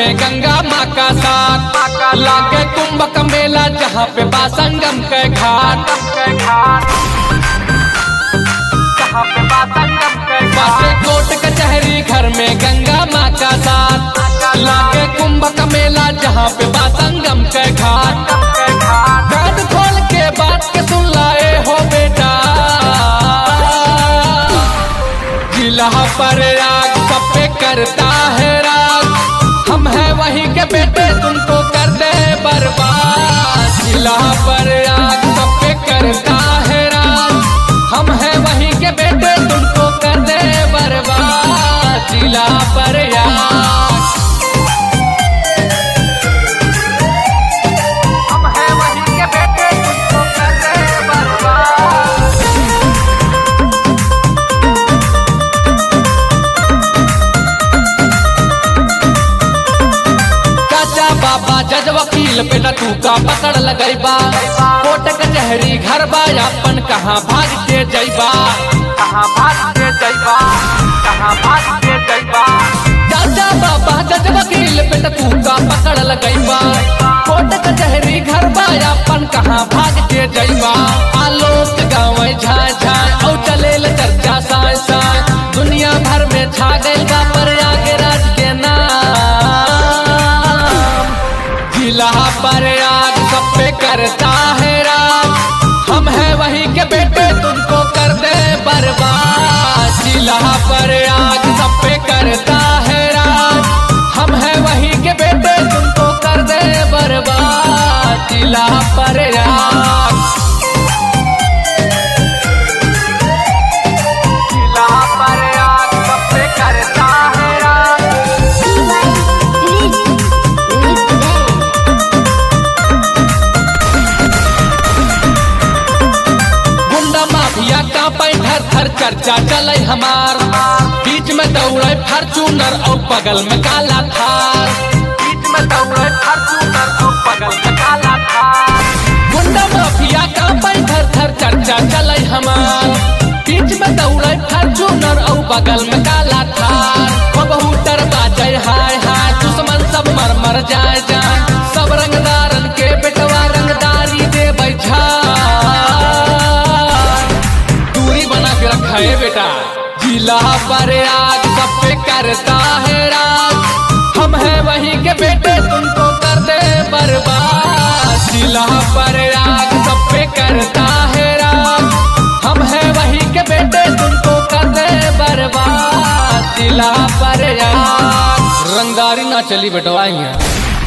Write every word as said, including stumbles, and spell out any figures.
में गंगा माँ का साथ लागे कुंभ का मेला जहाँ पे बा संगम के घाट। बाटे कोट कचहरी घर में गंगा माँ का साथ लागे कुंभ का मेला जहाँ पे बा संगम के घाट। कान खोल के बात के सुन लाए हो बेटा, जिला पर राग सब पे करता है राग, हम हैं वहीं के बेटे तुमको कर दे बर्बाद। जिला पर राग सब पे करता है राग, हम हैं वहीं के बेटे तुमको कर दे बर्बाद। जिला पर राग हम हैं वहीं के बेटे तुमको कर दे बर्बाद। बाबा जज वकील बेटा तू का पकड़ लगैबा, कोर्ट कचहरी घर बा अपन कहाँ भाग के जैबा, कहाँ भाग के जैबा, कहाँ भाग के जैबा। चाचा बाबा जज वकील बेटा तू का पकड़ लगैबा, कोर्ट कचहरी घर बा अपन कहाँ भाग के जैबा। आलोक गाँव झाय झाय औ चलेल चर्चा साय साय, दुनिया भर में छा गइल बा प्रयागराज के नाम। जिला पर आग सब पे करता है राज, हम हैं वहीं के बेटे तुमको कर दे बर्बाद। जिला पर आग सब पे करता है राज, हम हैं वहीं के बेटे तुमको कर दे बर्बाद। जिला पर आग जिला पर आग सब पे करता है राज। माफिया का पैठर थर चर्चा चले हमार, बीच में दौड़े फॉर्च्यूनर और बगल में काला थार, बीच में दौड़े फॉर्च्यूनर और बगल में काला थार। गुंडा माफिया का पैठर थर चर्चा चले हमार, बीच में दौड़े फॉर्च्यूनर और बगल में काला थार। कबूतर बाजे हाय हाय दुश्मन सब मर मर जाए जाए, सब रंगदारन के बेटवा रंगदारी दे बैठा है बेटा। जिला पर आग सब पे करता है राज, हम हैं वहीं के बेटे तुमको कर दे बर्बाद। जिला पर आग सब पे करता है राज, हम हैं वहीं के बेटे तुमको कर दे बर्बाद। जिला पर आग रंगदारी ना चली बेटवाएंगे।